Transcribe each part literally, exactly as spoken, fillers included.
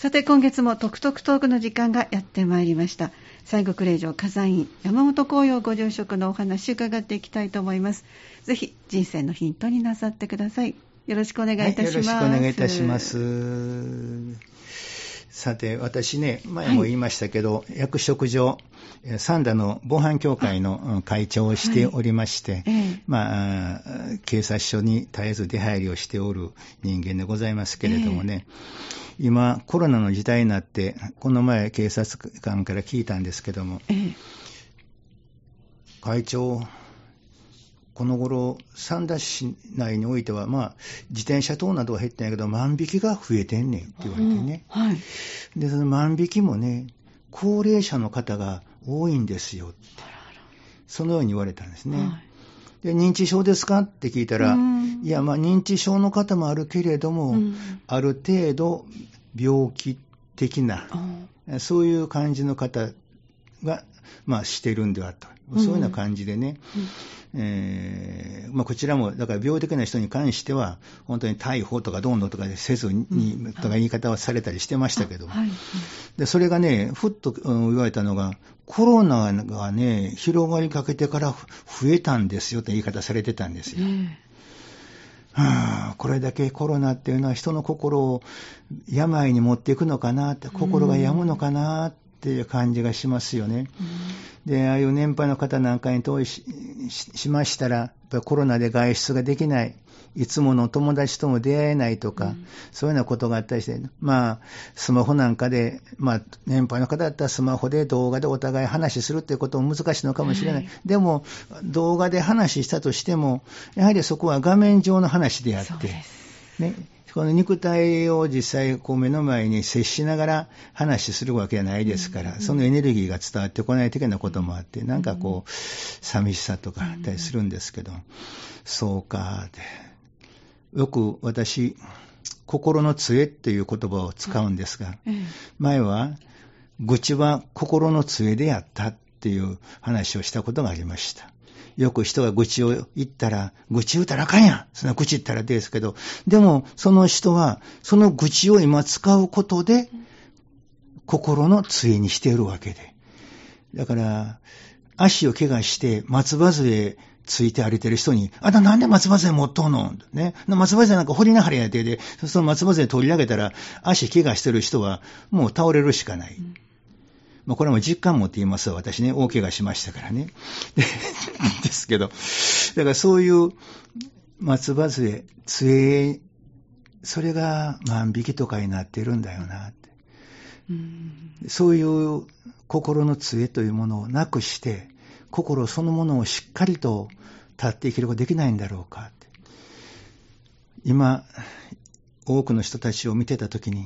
さて今月もトクトクトークの時間がやってまいりました。西国霊場火山院山本光陽ご住職のお話伺っていきたいと思います。ぜひ人生のヒントになさってください。よろしくお願いいたします。 はい、よろしくお願いいたします。さて私ね、前も言いましたけど、はい、役職上三田の防犯協会の会長をしておりまして、はい、ええ、まあ、警察署に絶えず出入りをしておる人間でございますけれどもね、ええ、今コロナの時代になってこの前警察官から聞いたんですけども、ええ、会長この頃三田市内においては、まあ、自転車等などは減ってないけど万引きが増えてんねんって言われてね、うん、はい、でその万引きもね高齢者の方が多いんですよってそのように言われたんですね、はい、で認知症ですかって聞いたら、うん、いやまあ認知症の方もあるけれども、うん、ある程度病気的な、うん、そういう感じの方がまあしてるんではと、うん、そういうような感じでね、うん、えーまあ、こちらもだから病的な人に関しては本当に逮捕とかどうのとかせずに、うん、とか言い方はされたりしてましたけど、はい、でそれがねふっと言われたのがコロナがね広がりかけてから増えたんですよって言い方されてたんですよ、うんはあ、これだけコロナっていうのは人の心を病に持っていくのかなって、心が病むのかなっていう感じがしますよね、うん、でああいう年配の方なんかに投資 し, しましたらやっぱりコロナで外出ができない、いつもの友達とも出会えないとか、うん、そういうようなことがあったりして、まあスマホなんかで、まあ年配の方だったらスマホで動画でお互い話するっていうことも難しいのかもしれない、はい、でも動画で話したとしてもやはりそこは画面上の話であって、ね、この肉体を実際こう目の前に接しながら話するわけじゃないですから、うん、そのエネルギーが伝わってこないといけないこともあって、なんかこう寂しさとかあったりするんですけど、うん、そうかって。よく私心の杖っていう言葉を使うんですが、うん、前は愚痴は心の杖でやったっていう話をしたことがありました。よく人が愚痴を言ったら、愚痴言ったらあかんやん。そんな愚痴言ったらですけど、でもその人はその愚痴を今使うことで心の杖にしているわけで。だから足を怪我して松葉杖ついて歩いてる人に、あんたなんで松葉杖持っとんのね。松葉杖なんか掘りなはれやてで、その松葉杖取り上げたら足怪我してる人はもう倒れるしかない。うん、まあ、これも実感持って言いますわ。私ね、大怪我しましたからね。でですけど、だからそういう松葉杖、杖、それが万引きとかになってるんだよなって。うん、そういう心の杖というものをなくして、心そのものをしっかりと立っていけることができないんだろうかって。今、多くの人たちを見てたときに、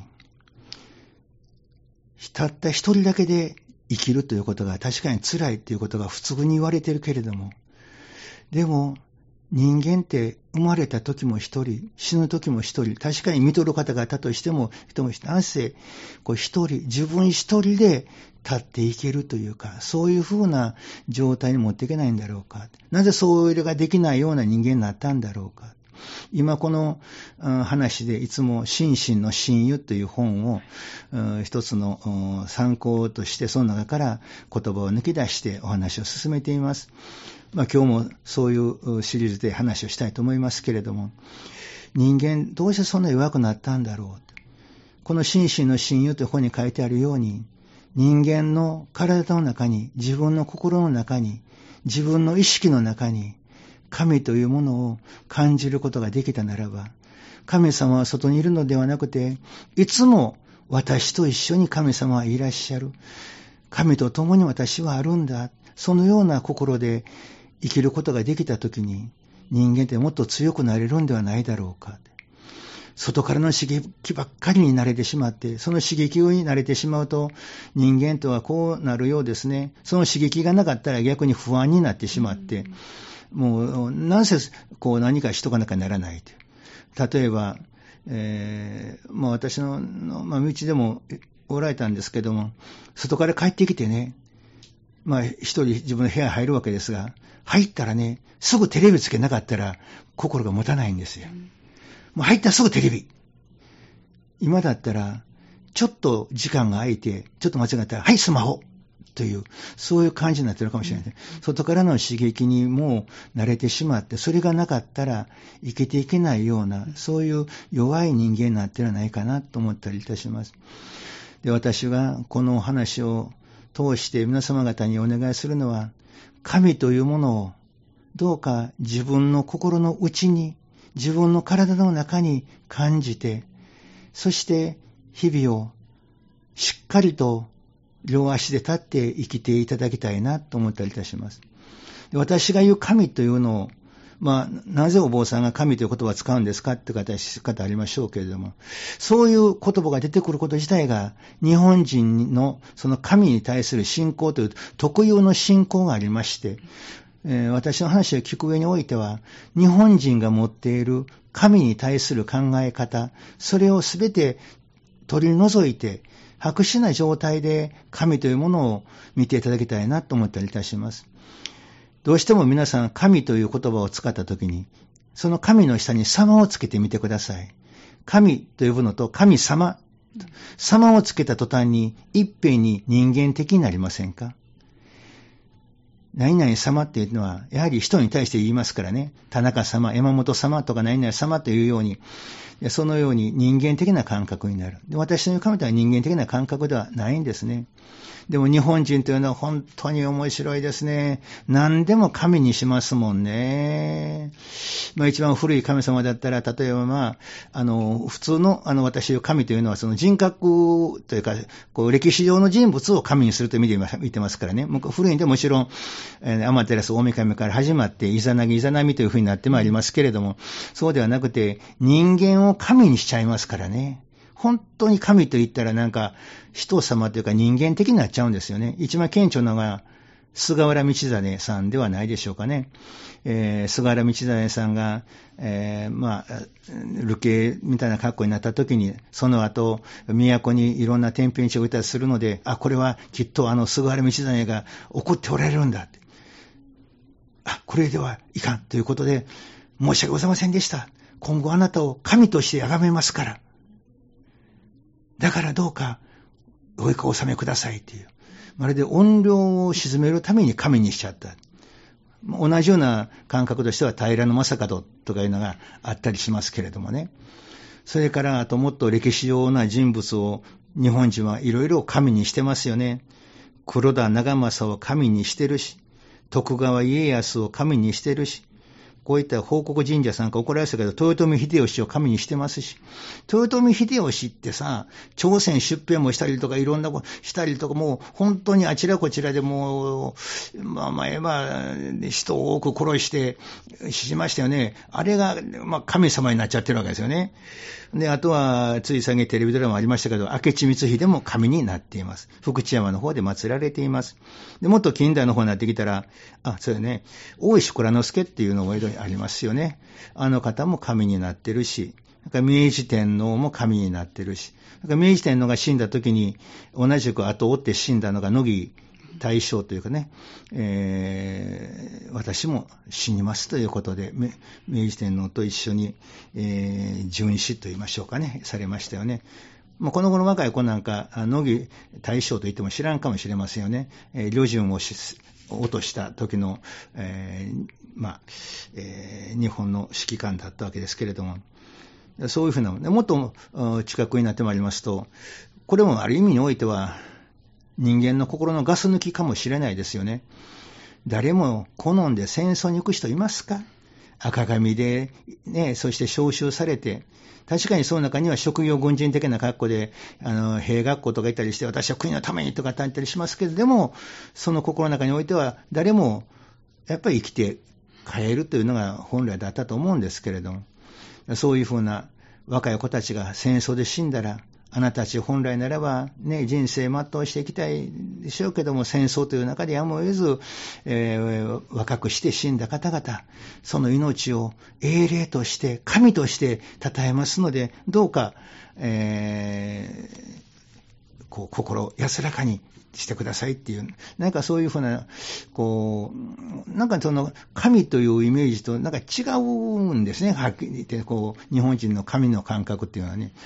たった一人だけで生きるということが確かに辛いということが普通に言われているけれども、でも人間って生まれた時も一人、死ぬ時も一人、確かに見とる方がいたとしても人も一人、なんせこう一人、自分一人で立っていけるというか、そういうふうな状態に持っていけないんだろうか。なぜそういうのができないような人間になったんだろうか。今この話でいつも心身の親友という本を一つの参考としてその中から言葉を抜き出してお話を進めています。まあ、今日もそういうシリーズで話をしたいと思いますけれども、人間どうしてそんな弱くなったんだろう。この心身の親友という本に書いてあるように、人間の体の中に、自分の心の中に、自分の意識の中に神というものを感じることができたならば、神様は外にいるのではなくて、いつも私と一緒に神様はいらっしゃる。神と共に私はあるんだ。そのような心で生きることができたときに、人間ってもっと強くなれるんではないだろうか。外からの刺激ばっかりに慣れてしまって、その刺激に慣れてしまうと、人間とはこうなるようですね。その刺激がなかったら逆に不安になってしまって、うん、もうなんせこう何かしとかなきゃならないと。例えば、えー、まあ私の、まあ、道でもおられたんですけども、外から帰ってきてね、まあ一人自分の部屋入るわけですが、入ったらね、すぐテレビつけなかったら心が持たないんですよ。もう入ったらすぐテレビ。今だったらちょっと時間が空いて、ちょっと間違ったら、はい、スマホという、そういう感じになってるかもしれない。外からの刺激にもう慣れてしまって、それがなかったら生きていけないような、そういう弱い人間になってるんじゃないかなと思ったりいたします。で、私がこの話を通して皆様方にお願いするのは、神というものをどうか自分の心の内に、自分の体の中に感じて、そして日々をしっかりと両足で立って生きていただきたいなと思ったりいたします。で、私が言う神というのを、まあ、なぜお坊さんが神という言葉を使うんですかって方、方ありましょうけれども、そういう言葉が出てくること自体が、日本人のその神に対する信仰という特有の信仰がありまして、えー、私の話を聞く上においては、日本人が持っている神に対する考え方、それをすべて取り除いて、白紙な状態で神というものを見ていただきたいなと思ったりいたします。どうしても皆さん神という言葉を使ったときに、その神の下に様をつけてみてください。神と呼ぶのと神様、様をつけた途端に一遍に人間的になりませんか？何々様っていうのは、やはり人に対して言いますからね。田中様、山本様とか何々様というように、そのように人間的な感覚になる。で、私の言う神とは人間的な感覚ではないんですね。でも日本人というのは本当に面白いですね。何でも神にしますもんね。まあ一番古い神様だったら、例えばまあ、あの、普通のあの私の神というのはその人格というか、こう歴史上の人物を神にするという意味で見てますからね。古いんでもちろん、えー、アマテラス大神から始まって、イザナギイザナミというふうになってまいりますけれども、そうではなくて、人間を神にしちゃいますからね。本当に神と言ったらなんか人様というか人間的になっちゃうんですよね。一番顕著なのが菅原道真さんではないでしょうかね。えー、菅原道真さんが、えー、まあ、流刑みたいな格好になった時に、その後、都にいろんな天品地を置いたりするので、あ、これはきっとあの菅原道真が怒っておられるんだって。あ、これではいかんということで、申し訳ございませんでした。今後あなたを神として崇めますから。だからどうか、お納めくださいっていう。まるで怨霊を鎮めるために神にしちゃった。同じような感覚としては平将門とかいうのがあったりしますけれどもね。それからあともっと歴史上な人物を日本人はいろいろ神にしてますよね。黒田長政を神にしてるし、徳川家康を神にしてるし、こういった報国神社さんか怒られましたけど、豊臣秀吉を神にしてますし、豊臣秀吉ってさ、朝鮮出兵もしたりとか、いろんなことしたりとか、もう本当にあちらこちらでもう、まあまあ、まあ、人を多く殺してしましたよね。あれが、まあ、神様になっちゃってるわけですよね。で、あとは、つい先テレビドラマありましたけど、明智光秀も神になっています。福知山の方で祀られています。で、もっと近代の方になってきたら、あ、そうよね、大石内蔵助っていうのが江戸にありますよね。あの方も神になってるし、なんか明治天皇も神になってるし、なんか明治天皇が死んだ時に、同じく後を追って死んだのが乃木大将というかね、えー、私も死にますということで、明治天皇と一緒に、えー、殉死と言いましょうかね、されましたよね。まあ、この頃若い子なんか、乃木大将と言っても知らんかもしれませんよね。えー、旅順をし落とした時の、えー、まあ、えー、日本の指揮官だったわけですけれども、そういうふうな、もっと近くになってまいりますと、これもある意味においては、人間の心のガス抜きかもしれないですよね。誰も好んで戦争に行く人いますか？赤髪で、ね、そして召集されて、確かにその中には職業軍人的な格好で、あの、兵学校とか行ったりして、私は国のためにとか言ったりしますけど、でも、その心の中においては、誰も、やっぱり生きて帰るというのが本来だったと思うんですけれども、そういうふうな若い子たちが戦争で死んだら、あなたたち本来ならば、ね、人生全うしていきたいでしょうけども、戦争という中でやむを得ず、えー、若くして死んだ方々、その命を英霊として、神として称えますので、どうか、えー、こう心安らかにしてくださいっていう、なんかそういうふうな、こう、なんかその神というイメージとなんか違うんですね、はっきり言って、こう、日本人の神の感覚っていうのはね。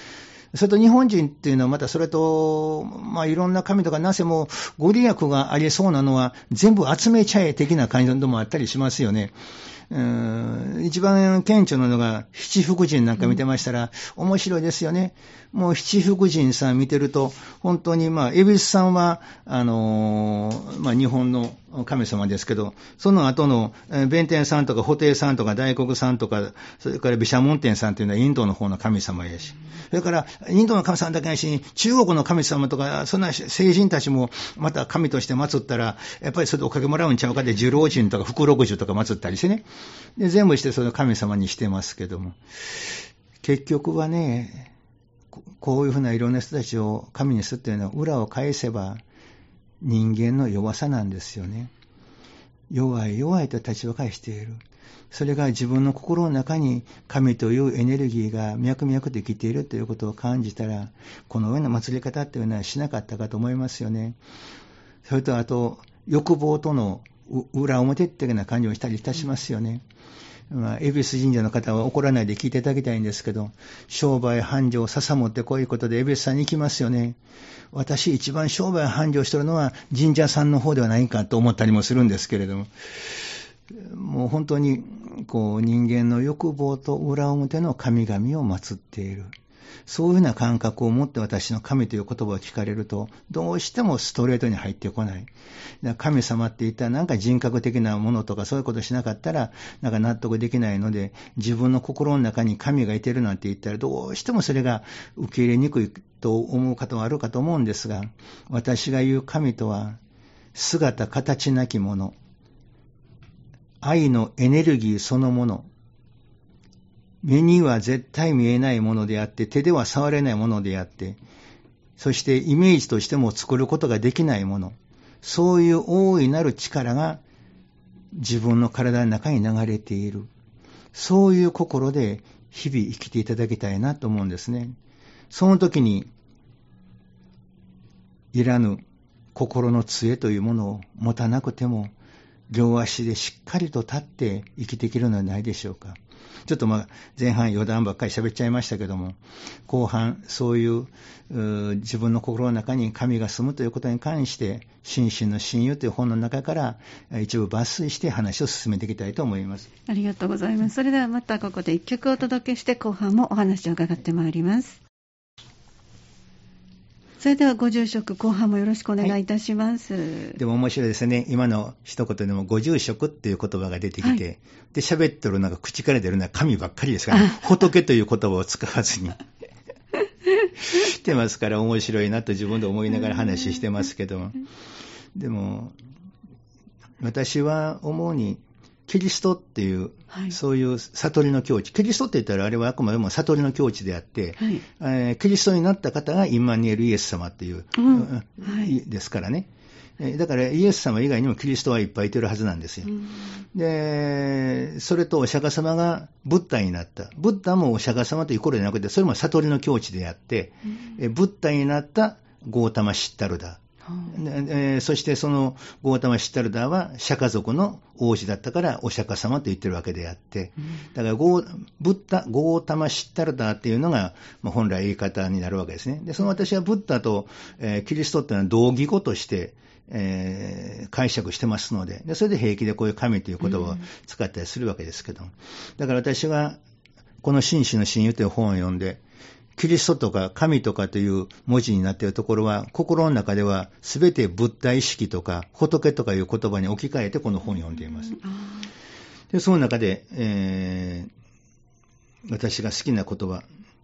それと日本人っていうのはまたそれと、まあいろんな神とかなせもご利益がありそうなのは全部集めちゃえ的な感じのもあったりしますよね。うーん、一番顕著なのが七福神なんか見てましたら、うん、面白いですよね。もう七福神さん見てると本当にまあ恵比寿さんはあのー、まあ日本の神様ですけど、その後の弁天さんとか布袋さんとか大黒さんとか、それから毘沙門天さんというのはインドの方の神様やし、それからインドの神様だけないし、中国の神様とかそんな聖人たちもまた神として祀ったらやっぱりそれでおかげもらうんちゃうかで、寿老人とか福禄寿とか祀ったりしてね、で全部してその神様にしてますけども、結局はね、こういうふうないろんな人たちを神にするというのは裏を返せば人間の弱さなんですよね。弱い弱いと立ちを返している。それが自分の心の中に神というエネルギーが脈々と生きているということを感じたら、このような祭り方というのはしなかったかと思いますよね。それとあと欲望との裏表っていうような感じをしたりいたしますよね。まあ、恵比寿神社の方は怒らないで聞いていただきたいんですけど、商売繁盛ささもってこういうことで恵比寿さんに行きますよね。私一番商売繁盛してるのは神社さんの方ではないかと思ったりもするんですけれども、もう本当にこう人間の欲望と裏表の神々を祀っている。そういうような感覚を持って私の神という言葉を聞かれると、どうしてもストレートに入ってこない。だから神様って言ったらなんか人格的なものとかそういうことしなかったらなんか納得できないので、自分の心の中に神がいてるなんて言ったらどうしてもそれが受け入れにくいと思う方はあるかと思うんですが、私が言う神とは姿形なきもの、愛のエネルギーそのもの、目には絶対見えないものであって、手では触れないものであって、そしてイメージとしても作ることができないもの、そういう大いなる力が自分の体の中に流れている。そういう心で日々生きていただきたいなと思うんですね。その時にいらぬ心の杖というものを持たなくても、両足でしっかりと立って生きていけるのではないでしょうか。ちょっとまあ前半余談ばっかり喋っちゃいましたけども、後半そういう、う自分の心の中に神が住むということに関して、心身の親友という本の中から一部抜粋して話を進めていきたいと思います。 ありがとうございます。それではまたここで一曲お届けして、後半もお話を伺ってまいります。それではご住職、後半もよろしくお願いいたします。はい、 でも面白いですね。今の一言でもご住職っていう言葉が出てきて、はい、で喋ってるのが口から出るのは神ばっかりですから、ね、仏という言葉を使わずにしてますから、面白いなと自分で思いながら話してますけども、でも私は思うにキリストっていう、はい、そういう悟りの境地、キリストって言ったらあれはあくまでも悟りの境地であって、はい、えー、キリストになった方がインマニュエルイエス様っていう、うんはい、ですからね。だからイエス様以外にもキリストはいっぱいいてるはずなんですよ。うん、で、それとお釈迦様がブッダになった。ブッダもお釈迦様という頃じゃなくて、それも悟りの境地であって、うん、ブッダになったゴータマ・シッタルダ。えー、そしてそのゴータマ・シッタルダーは釈迦族の王子だったからお釈迦様と言ってるわけであって、だからゴーブッダゴータマ・シッタルダーっていうのが、まあ、本来言い方になるわけですね。でその私はブッダと、えー、キリストっていうのは同義語として、えー、解釈してますの で, でそれで平気でこういう神という言葉を使ったりするわけですけど、だから私はこの真摯の親友という本を読んで、キリストとか神とかという文字になっているところは、心の中では全てブッダ意識とか仏とかいう言葉に置き換えてこの本を読んでいます。でその中で、えー、私が好きな言葉、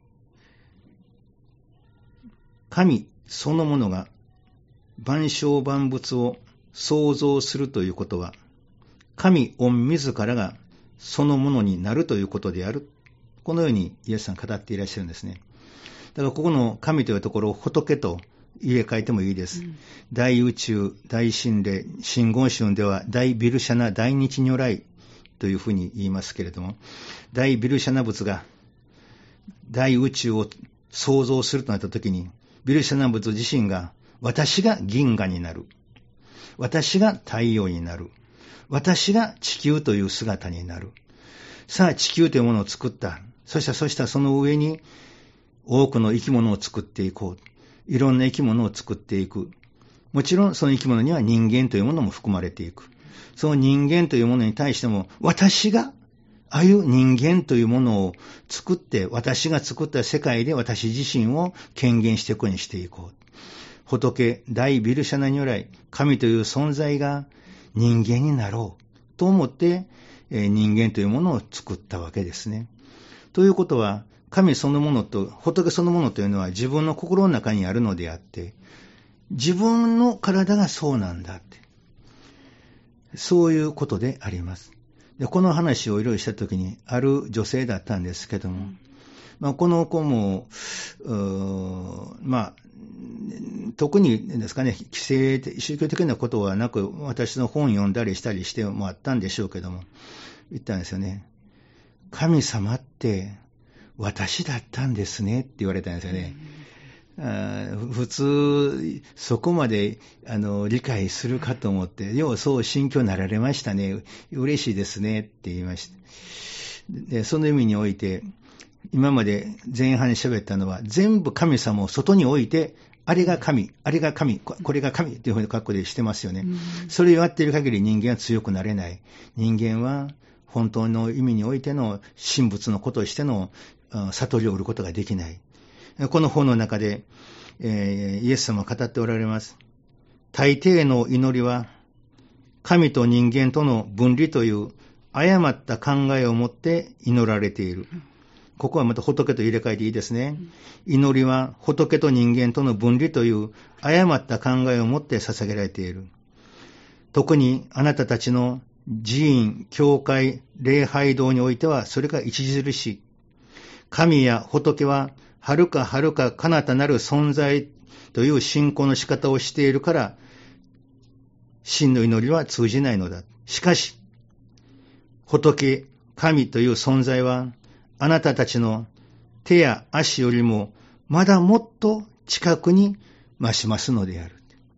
神そのものが万象万物を創造するということは、神御自らがそのものになるということである。このようにイエスさん語っていらっしゃるんですね。だからここの神というところを仏と入れ替えてもいいです。うん、大宇宙、大神霊、真言宗では大ビルシャナ大日如来というふうに言いますけれども、大ビルシャナ仏が大宇宙を創造するとなったときに、ビルシャナ仏自身が私が銀河になる、私が太陽になる、私が地球という姿になる。さあ地球というものを作った。そしたらそしたらその上に多くの生き物を作っていこう。いろんな生き物を作っていく。もちろんその生き物には人間というものも含まれていく。その人間というものに対しても、私が、ああいう人間というものを作って、私が作った世界で私自身を権限していくようにしていこう。仏、大ビルシャナ如来、神という存在が人間になろうと思って、人間というものを作ったわけですね。ということは、神そのものと、仏そのものというのは自分の心の中にあるのであって、自分の体がそうなんだって。そういうことであります。で、この話をいろいろしたときに、ある女性だったんですけども、まあ、この子も、まあ、特にですかね、規制、宗教的なことはなく、私の本読んだりしたりしてもあったんでしょうけども、言ったんですよね。神様って私だったんですねって言われたんですよね。あ普通、そこまであの理解するかと思って、ようそう心境になられましたね。嬉しいですねって言いました。で、その意味において、今まで前半に喋ったのは、全部神様を外に置いて、あれが神、あれが神、これが神っていうふうな格好でしてますよね。それをやっている限り人間は強くなれない。人間は本当の意味においての神仏のこととしての悟りを得ることができない。この本の中で、えー、イエス様は語っておられます。大抵の祈りは、神と人間との分離という誤った考えを持って祈られている。ここはまた仏と入れ替えていいですね。祈りは仏と人間との分離という誤った考えを持って捧げられている。特にあなたたちの寺院、教会、礼拝堂においてはそれが著しい。神や仏ははるかはるか彼方なる存在という信仰の仕方をしているから、真の祈りは通じないのだ。しかし、仏、神という存在は、あなたたちの手や足よりも、まだもっと近くに増しますのである。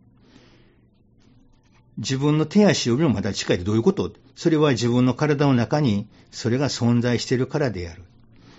自分の手足よりもまだ近いってどういうこと？それは自分の体の中にそれが存在しているからである。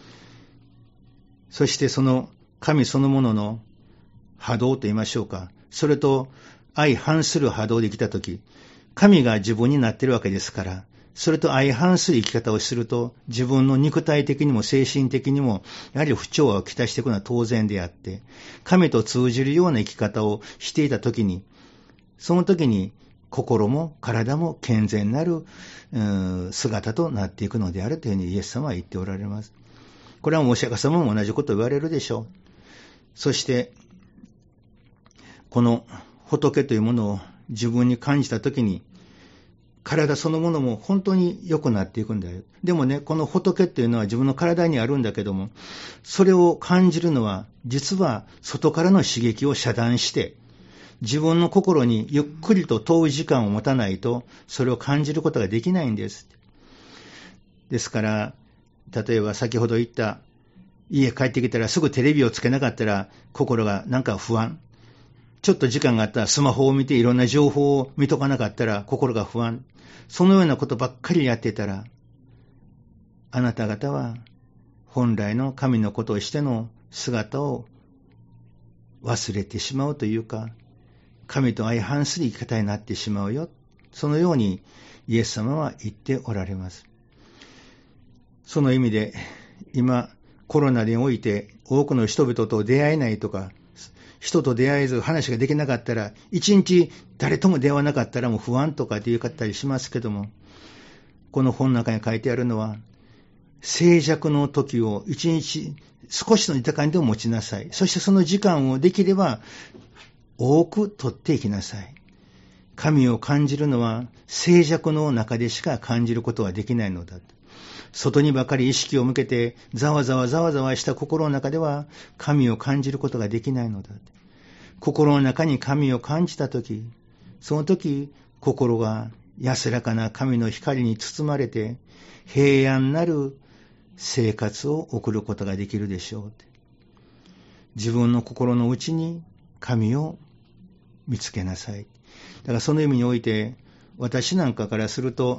そしてその神そのものの波動と言いましょうか。それと相反する波動で来たとき、神が自分になっているわけですから、それと相反する生き方をすると、自分の肉体的にも精神的にも、やはり不調和をきたしていくのは当然であって、神と通じるような生き方をしていたときに、その時に心も体も健全なる姿となっていくのであるというふうにイエス様は言っておられます。これはお釈迦様も同じことを言われるでしょう。そして、この仏というものを自分に感じたときに、体そのものも本当に良くなっていくんだよ。でもね、この仏っていうのは自分の体にあるんだけども、それを感じるのは、実は外からの刺激を遮断して、自分の心にゆっくりと問う時間を持たないと、それを感じることができないんです。ですから、例えば先ほど言った、家帰ってきたらすぐテレビをつけなかったら、心がなんか不安。ちょっと時間があったらスマホを見ていろんな情報を見とかなかったら心が不安。そのようなことばっかりやってたら、あなた方は本来の神のことをしての姿を忘れてしまうというか、神と相反する生き方になってしまうよ。そのようにイエス様は言っておられます。その意味で、今コロナにおいて多くの人々と出会えないとか、人と出会えず話ができなかったら、一日誰とも出会わなかったらもう不安とかって言い方りしますけども、この本の中に書いてあるのは、静寂の時を一日少しの時間でも持ちなさい。そしてその時間をできれば多く取っていきなさい。神を感じるのは静寂の中でしか感じることはできないのだ。外にばかり意識を向けてざわざわざわざわした心の中では神を感じることができないのだ。心の中に神を感じたとき、その時心が安らかな神の光に包まれて平安なる生活を送ることができるでしょう。自分の心の内に神を見つけなさい。だからその意味において、私なんかからすると、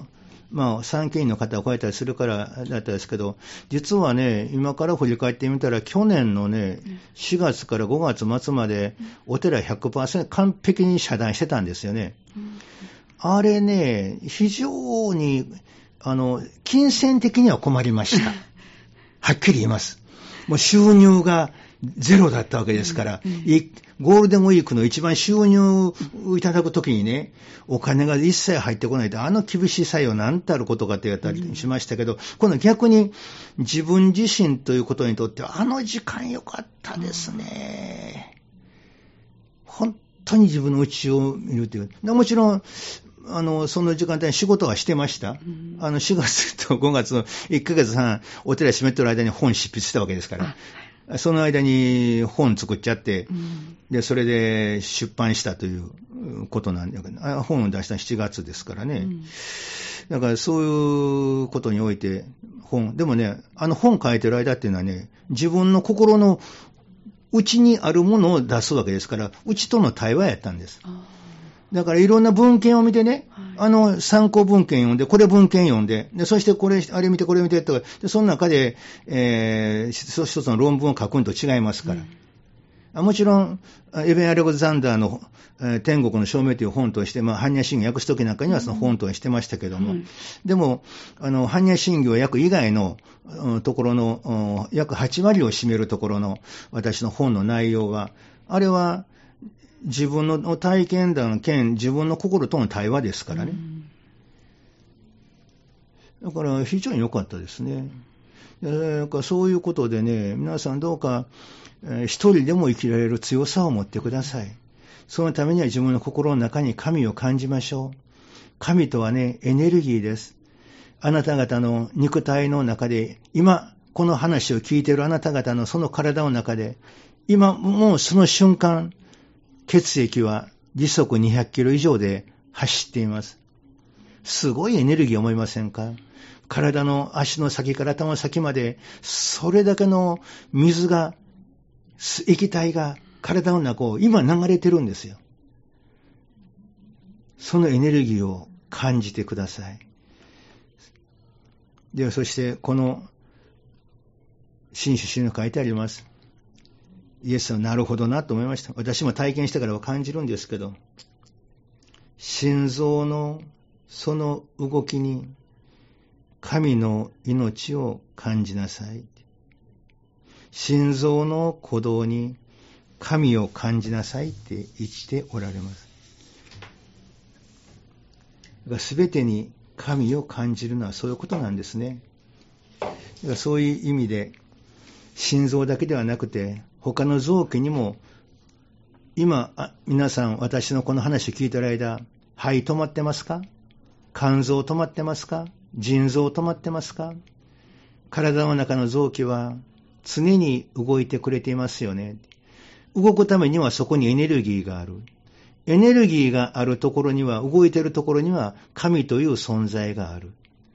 まあ、産経医の方が来られたりするからだったんですけど、実はね、今から振り返ってみたら、去年のね、しがつからごがつ末まで、お寺 ひゃくパーセント 完璧に遮断してたんですよね。あれね、非常に、あの、金銭的には困りました。はっきり言います。もう収入がゼロだったわけですから、うんうん、ゴールデンウィークの一番収入をいただくときにね、お金が一切入ってこないと、あの厳しい作用なんてあることかって言ったりしましたけど、うん、今度逆に自分自身ということにとっては、あの時間良かったですね。うん、本当に自分の内を見るという。もちろん、あの、その時間帯に仕事はしてました。うん、あの、しがつとごがつのいっかげつはん、お寺閉めてる間に本執筆したわけですから、その間に本作っちゃって、うん、で、それで出版したということなんだけど、本を出したのしちがつですからね。うん、だからそういうことにおいて、本、でもね、あの本書いてる間っていうのはね、自分の心の内にあるものを出すわけですから、内との対話やったんです。だからいろんな文献を見てね、はい、あの参考文献読んで、これ文献読んで、でそしてこれ、あれ見て、これ見てとか、でその中で、えー、一つの論文を書くのと違いますから。うん、もちろん、エベン・アレクザンダーの、えー、天国の証明という本として、まあ、般若心経を訳すときなんかにはその本としてましたけども、うん、でも、あの、般若心経を訳以外の、うん、ところの、うん、約はちわりを占めるところの私の本の内容は、あれは、自分の体験談兼自分の心との対話ですからね。だから非常に良かったですね。だからそういうことでね、皆さんどうか、えー、一人でも生きられる強さを持ってください。そのためには自分の心の中に神を感じましょう。神とはね、エネルギーです。あなた方の肉体の中で、今この話を聞いているあなた方のその体の中で、今もうその瞬間、血液は時速にひゃくキロ以上で走っています。すごいエネルギーを思いませんか？体の足の先から頭の先まで、それだけの水が、液体が体の中を今流れてるんですよ。そのエネルギーを感じてください。では、そしてこの新種詩に書いてあります。イエスはなるほどなと思いました。私も体験してからは感じるんですけど、心臓のその動きに神の命を感じなさい。心臓の鼓動に神を感じなさいって言っておられます。すべてに神を感じるのはそういうことなんですね。だからそういう意味で心臓だけではなくて他の臓器にも今皆さん私のこの話を聞いてる間、肺止まってますか？肝臓止まってますか？腎臓止まってますか？体の中の臓器は常に動いてくれていますよね。動くためにはそこにエネルギーがある。エネルギーがあるところには、動いているところには神という存在がある。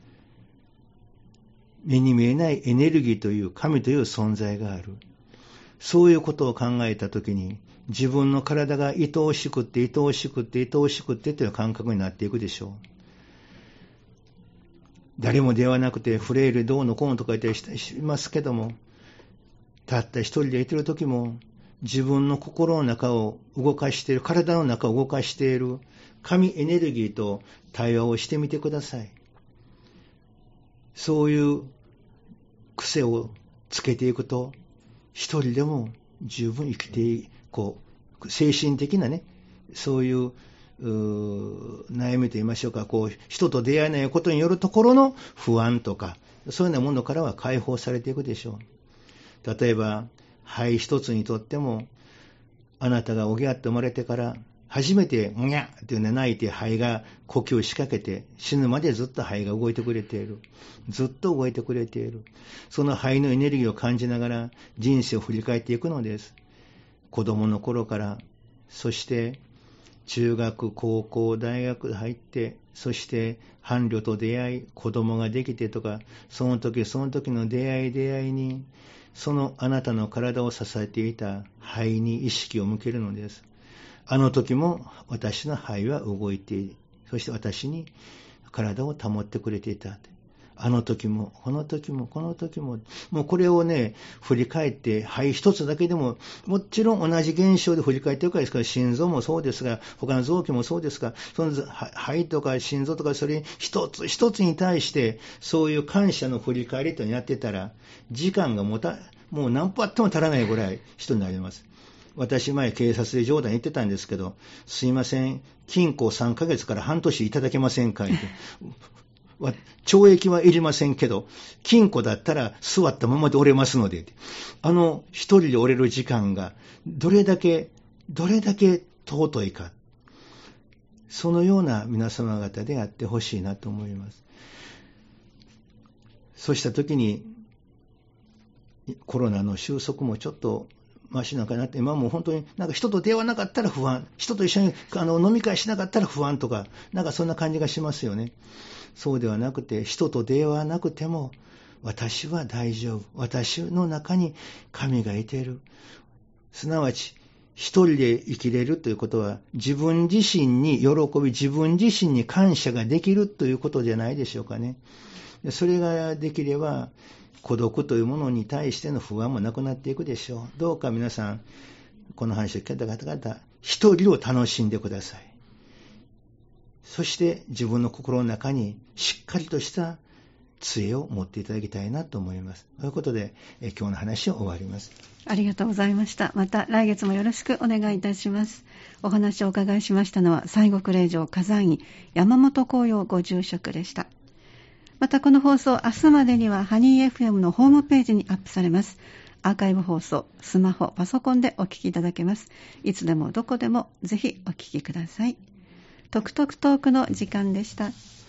目に見えないエネルギーという神という存在がある。そういうことを考えたときに、自分の体が愛おしくって、愛おしくって、愛おしくってという感覚になっていくでしょう。誰も出会わなくて、フレイルどうのこうのとか言ったりしますけども、たった一人でいているときも、自分の心の中を動かしている、体の中を動かしている神エネルギーと対話をしてみてください。そういう癖をつけていくと、一人でも十分生きて、こう、精神的なね、そういう、う悩みと言いましょうか、こう、人と出会えないことによるところの不安とか、そういうようなものからは解放されていくでしょう。例えば、肺一つにとっても、あなたがおぎゃって生まれてから、初めて、むにゃっていうね、泣いて肺が呼吸を仕掛けて、死ぬまでずっと肺が動いてくれている。ずっと動いてくれている。その肺のエネルギーを感じながら人生を振り返っていくのです。子供の頃から、そして中学、高校、大学入って、そして伴侶と出会い、子供ができてとか、その時その時の出会い出会いに、そのあなたの体を支えていた肺に意識を向けるのです。あの時も私の肺は動いている。そして私に体を保ってくれていた。あの時も、この時も、この時も、もうこれをね、振り返って、肺一つだけでも、もちろん同じ現象で振り返ってるからですから、心臓もそうですが、他の臓器もそうですが、その肺とか心臓とか、それ一つ一つに対して、そういう感謝の振り返りとやってたら、時間がもた、もう何歩あっても足らないぐらい人になります。私前警察で冗談言ってたんですけど、すいません、禁錮さんかげつから半年いただけませんかって。懲役はいりませんけど、禁錮だったら座ったままで折れますので、あの一人で折れる時間がどれだけ、どれだけ尊いか、そのような皆様方であってほしいなと思います。そうしたときに、コロナの収束もちょっとマシなんかなって、今もう本当になんか人と出会わなかったら不安、人と一緒にあの飲み会しなかったら不安とか、なんかそんな感じがしますよね。そうではなくて、人と出会わなくても、私は大丈夫。私の中に神がいている。すなわち、一人で生きれるということは、自分自身に喜び、自分自身に感謝ができるということじゃないでしょうかね。それができれば、孤独というものに対しての不安もなくなっていくでしょう。どうか皆さん、この話を聞いた方々、一人を楽しんでください。そして自分の心の中にしっかりとした杖を持っていただきたいなと思います。ということで、え今日の話を終わります。 ありがとうございました。また来月もよろしくお願いいたします。お話をお伺いしましたのは西国霊場火山院山本光陽ご住職でした。またこの放送、明日までにはハニー エフエム のホームページにアップされます。アーカイブ放送、スマホ、パソコンでお聞きいただけます。いつでもどこでもぜひお聞きください。トクトクトークの時間でした。